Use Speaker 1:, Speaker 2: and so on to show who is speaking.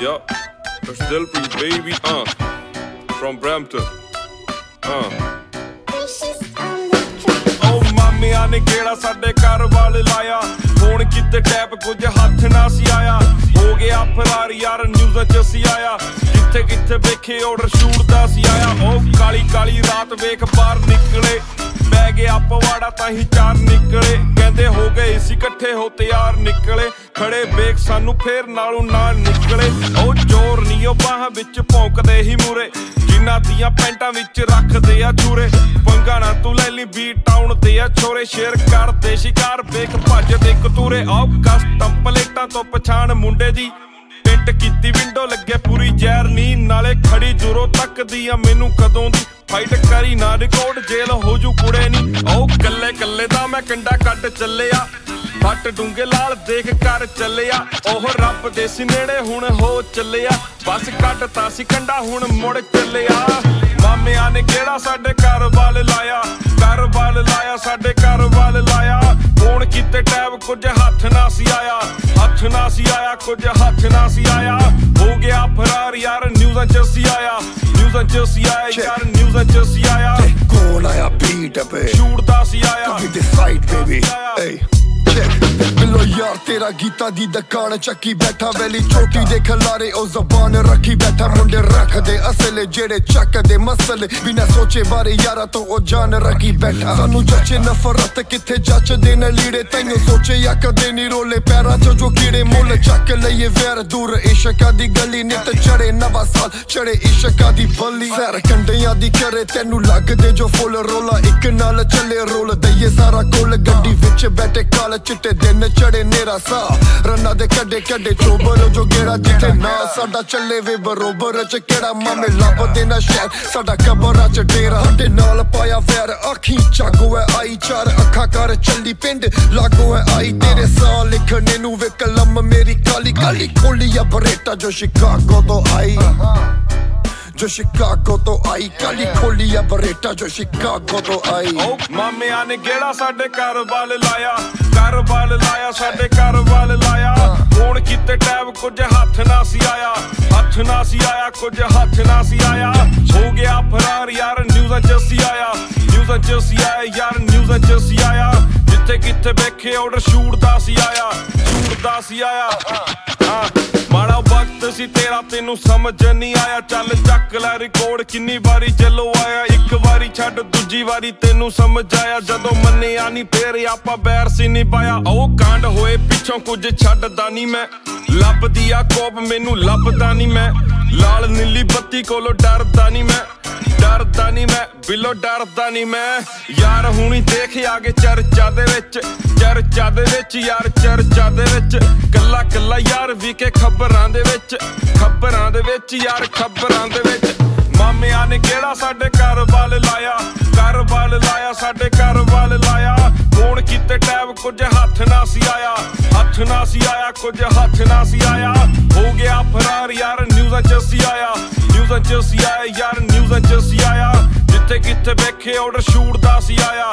Speaker 1: Yup, it's Dilpreet, baby, from Brampton, Oh ਮਾਮਿਆਂ ਨੇ ਗੇੜਾ ਸਾਡੇ ਘਰ ਵੱਲ ਲਾਇਆ ਫੋਨ ਕੀਤੇ ਟੈਪ ਕੁਝ ਹੱਥ ਨਾ ਸੀ ਆਇਆ ਹੋ ਗਿਆ ਫਰਾਰ ਯਾਰ ਨਿਊਜ਼ਾਂ 'ਚ ਸੀ ਆਇਆ ਕਿੱਥੇ ਕਿੱਥੇ ਵੇਖੇ ਆਰਡਰ ਸ਼ੂਟ ਦਾ ਸੀ ਆਇਆ ਉਹ ਕਾਲੀ ਕਾਲੀ ਰਾਤ ਵੇਖ ਬਾਹਰ ਨਿਕਲੇ ਪੈ ਗਿਆ ਪਵਾੜਾ ਤਾਂ ਹੀ ਚਾਰ ਨਿਕਲੇ ਕਹਿੰਦੇ ਹੋ ਗਏ ਸੀ ਇਕੱਠੇ ਹੋ ਤਿਆਰ ਨਿਕਲੇ ਖੜੇ ਵੇਖ ਸਾਨੂੰ ਫੇਰ ਨਾਲੋਂ ਨਾਲ ਨਿਕਲੇ ਉਹ ਜ਼ੋਰ ਨੀ ਉਹ ਬਾਹਾਂ ਵਿੱਚ ਭੌਂਕਦੇ ਹੀ ਮੂਰੇ ਜਿਨ੍ਹਾਂ ਦੀਆਂ ਪੈਂਟਾਂ ਵਿੱਚ ਰੱਖਦੇ ਆ ਛੂਰੇ ਪੰਗਾ ਨਾ ਤੂੰ ਲੈ ਲਈ ਬੀ ਟਾਊਨ ਦੇ ਆ ਛੋਰੇ ਸ਼ੇਰ ਕਰਦੇ ਸ਼ਿਕਾਰ ਵੇਖ ਭੱਜਦੇ ਕਤੂਰੇ ਆਓ ਕਸਟਮ ਪਲੇਟਾਂ ਤੋਂ ਪਛਾਣ ਮੁੰਡੇ ਦੀ ਪਿੰਟ ਕੀਤੀ ਵਿੰਡੋ ਲੱਗੇ ਪੂਰੀ ਜ਼ਹਿਰ ਨੀ ਨਾਲੇ ਖੜੀ ਦੂਰੋਂ ਤੱਕਦੀ ਆ ਮੈਨੂੰ ਕਦੋਂ ਦੀ ਫਾਈਟ ਕਰੀ ਨਾ ਰਿਕਾਰਡ ਜੇਲ ਹੋ ਜੂ ਕੁੜੇ ਨੀ ਉਹ ਕੱਲੇ ਕੱਲੇ ਦਾ ਮੈਂ ਕੰਡਾ ਕੱਢ ਚੱਲਿਆ ਫੱਟ ਡੂੰਗੇ ਲਾਲ ਦੇਖ ਕਰ ਚੱਲਿਆ ਉਹ ਰੱਬ ਦੇ ਸੀ ਨੇੜੇ ਹੁਣ ਹੋ ਚੱਲਿਆ ਬਸ ਕੱਢਤਾ ਸੀ ਕੰਡਾ ਹੁਣ ਮੁੜ ਚੱਲਿਆ ਮਾਮਿਆਂ ਨੇ ਕਿਹੜਾ ਸਾਡੇ ਘਰ ਵੱਲ ਲਾਇਆ ਸਾਡੇ ਘਰ ਵੱਲ ਲਾਇਆ ਫੋਨ ਕੀਤੇ ਟੈਬ ਕੁਝ ਹੱਥ ਨਾ ਸੀ ਆਇਆ ਕੁਝ ਹੱਥ ਨਾ ਸੀ ਆਇਆ ਹੋ ਗਿਆ ਫਰਾਰ ਯਾਰ ਨਿਊਜ਼ਾਂ 'ਚ ਸੀ ਆਇਆ ਯਾਰ ਨਿਊਜ਼ਾਂ 'ਚ ਸੀ ਆਇਆ
Speaker 2: ਕੌਣ ਆਇਆ ਬੀਟ ਪੇ
Speaker 1: ਸ਼ੂਟ ਦਾ ਸੀ ਆਇਆ
Speaker 2: ਵੀ ਡਿਸਾਈਡ ਬੇਬੀ ਏ ਬਿੱਲੋ ਯਾਰ ਤੇਰਾ ਗੀਤਾ ਦੀ ਦੁਕਾਨ ਚੱਕੀ ਬੈਠਾ ਵੈਲੀ ਛੋਟੀ ਦੇ ਖਲਾਰੇ ਉਹ ਜ਼ਬਾਨ ਰੱਖੀ ਬੈਠਾ ਮੁੰਡੇ ਰੱਖਦੇ ਅਸਲੇ ਜਿਹੜੇ ਚੱਕਦੇ ਮਸਲੇ ਬਿਨਾ ਸੋਚੇ ਬਾਰੇ ਯਾਰਾਂ ਤੋਂ ਉਹ ਜਾਨ ਰੱਖੀ ਬੈਠਾ ਸਾਨੂੰ ਜੱਚੇ ਨਫ਼ਰਤ ਕਿੱਥੇ ਜੱਚਦੇ ਨੇ ਲੀੜੇ ਤੈਨੂੰ ਸੋਚੇ ਜਾਂ ਕਦੇ ਨੀ ਰੋਲੇ ਪੈਰਾਂ 'ਚ ਜੋ ਕੀੜੇ ਮੁੱਲ ਚੱਕ ਲਈਏ ਵੈਰ ਦੂਰ ਇਸ਼ਕਾਂ ਦੀ ਗਲੀ ਨਿੱਤ ਚੜੇ ਨਵਾਂ ਸਾਲ ਚੜੇ ਇਸ਼ਕਾਂ ਦੀ ਬੱਲੀ ਸੈਰ ਕੰਡਿਆਂ ਦੀ ਕਰੇ ਤੈਨੂੰ ਲੱਗਦੇ ਜੋ ਫੁੱਲ ਰੋਲਾ ਇੱਕ ਨਾਲ ਚੱਲੇ ਰੋਲ ਦਈਏ ਸਾਰਾ ਕੋਲ ਗੱਡੀ ਵਿੱਚ ਬੈਠੇ ਕਾਲ ਚਿੱਟੇ ਦਿਨ ਚੜੇ ਨੇਰਾ ਸਾਹ ਰੰਨਾਂ ਦੇ ਕੱਡੇ ਚੋਬਰ ਜੋ ਗੇੜਾ ਜਿੱਥੇ ਨਾ ਸਾਡਾ ਚੱਲੇ ਵੇ ਬਰੋਬਰ ਚ ਕਿਹੜਾ ਮਾਮੇ ਲੱਭਦੇ ਨਾ ਸ਼ਹਿਰ ਸਾਡਾ ਕਬਰਾਂ ਚ ਡੇਰਾ ਸਾਡੇ ਨਾਲ ਪਾਇਆ ਵੈਰ ਅੱਖੀ ਚਾਗੋ ਐ ਆਈ ਚਾਰ ਅੱਖਾਂ ਕਰ ਚੱਲੀ ਪਿੰਡ ਲਾਗੋ ਐ ਆਈ ਤੇਰੇ ਸਾਹ ਲਿਖਣੇ ਨੂੰ ਵੇ ਕਲਮ ਮੇਰੀ ਕਾਲੀ ਕਾਲੀ ਖੋਲੀ ਆ ਬਰੇਟਾ ਜੋ ਸ਼ਿਕਾਗੋ ਤੋਂ ਆਈ ਕਾਲੀ ਖੋਲੀ ਆ ਬਰੇਟਾ ਜੋ ਸ਼ਿਕਾਗੋ ਤੋਂ ਆਈ
Speaker 1: ਓ ਮਾਮਿਆਂ ਨੇ ਗੇੜਾ ਸਾਡੇ ਘਰ ਵੱਲ ਲਾਇਆ ਸਾਡੇ ਘਰ ਵੱਲ ਲਾਇਆ ਫੋਨ ਕੀਤੇ ਟੈਬ ਕੁਝ ਹੱਥ ਨਾ ਸੀ ਆਇਆ ਕੁਝ ਹੱਥ ਨਾ ਸੀ ਆਇਆ ਹੋ ਗਿਆ ਫਰਾਰ ਯਾਰ ਨਿਊਜ਼ਾਂ 'ਚ ਸੀ ਆਇਆ ਯਾਰ ਨਿਊਜ਼ਾਂ 'ਚ ਸੀ ਆਇਆ ਜਿੱਥੇ ਕਿੱਥੇ ਵੇਖੇ ਆਰਡਰ ਸ਼ੂਟ ਦਾ ਸੀ ਆਇਆ ਮਾੜਾ ਵਕਤ ਸੀ ਤੇਰਾ ਤੈਨੂੰ ਸਮਝ ਨਹੀਂ ਆਇਆ ਚੱਲ ਚੱਕ ਲੈ ਰਿਕਾਰਡ ਕਿੰਨੀ ਵਾਰੀ ਚੱਲੋ ਆਇਆ ਇੱਕ ਵਾਰੀ ਛੱਡ ਦੂਜੀ ਵਾਰੀ ਤੈਨੂੰ ਸਮਝ ਆਇਆ ਜਦੋਂ ਮੰਨਿਆ ਨਹੀਂ ਫੇਰ ਆਪਾਂ ਬੈਰ ਸੀ ਨਹੀਂ ਪਾਇਆ ਉਹ ਕਾਂਡ ਹੋਏ ਪਿੱਛੋਂ ਕੁਝ ਛੱਡਦਾ ਨਹੀਂ ਮੈਂ ਲੱਭਦੀ ਆ ਕੋਪ ਮੈਨੂੰ ਲੱਭਦਾ ਨਹੀਂ ਮੈਂ ਲਾਲ ਨੀਲੀ ਬੱਤੀ ਕੋਲੋਂ ਡਰਦਾ ਨਹੀਂ ਮੈਂ ਬਿੱਲੋ ਡਰਦਾ ਨਹੀਂ ਮੈਂ ਯਾਰ ਹੁਣੀ ਦੇਖ ਆ ਗਏ ਚਰਚਾ ਦੇ ਵਿੱਚ ਯਾਰ ਚਰਚਾ ਦੇ ਵਿੱਚ ਕੱਲਾ ਯਾਰ ਵੀ ਕੇ ਖਬਰਾਂ ਦੇ ਵਿੱਚ ਯਾਰ ਖਬਰਾਂ ਦੇ ਵਿੱਚ ਮਾਮਿਆਂ ਨੇ ਕਿਹੜਾ ਸਾਡੇ ਘਰ ਵੱਲ ਲਾਇਆ ਸਾਡੇ ਘਰ ਵੱਲ ਲਾਇਆ ਫੋਨ ਕੀਤੇ ਟੈਬ ਕੁਝ ਹੱਥ ਨਾ ਸੀ ਆਇਆ ਕੁਝ ਹੱਥ ਨਾ ਸੀ ਆਇਆ ਹੋ ਗਿਆ ਫਰਾਰ ਯਾਰ ਨਿਊਜ਼ਾਂ 'ਚ ਸੀ ਆਇਆ ਯਾਰ ਨਿਊਜ਼ਾਂ 'ਚ ਸੀ ਆਇਆ ਜਿੱਥੇ ਕਿੱਥੇ ਵੇਖੇ ਆਰਡਰ ਸ਼ੂਟ ਦਾ ਸੀ ਆਇਆ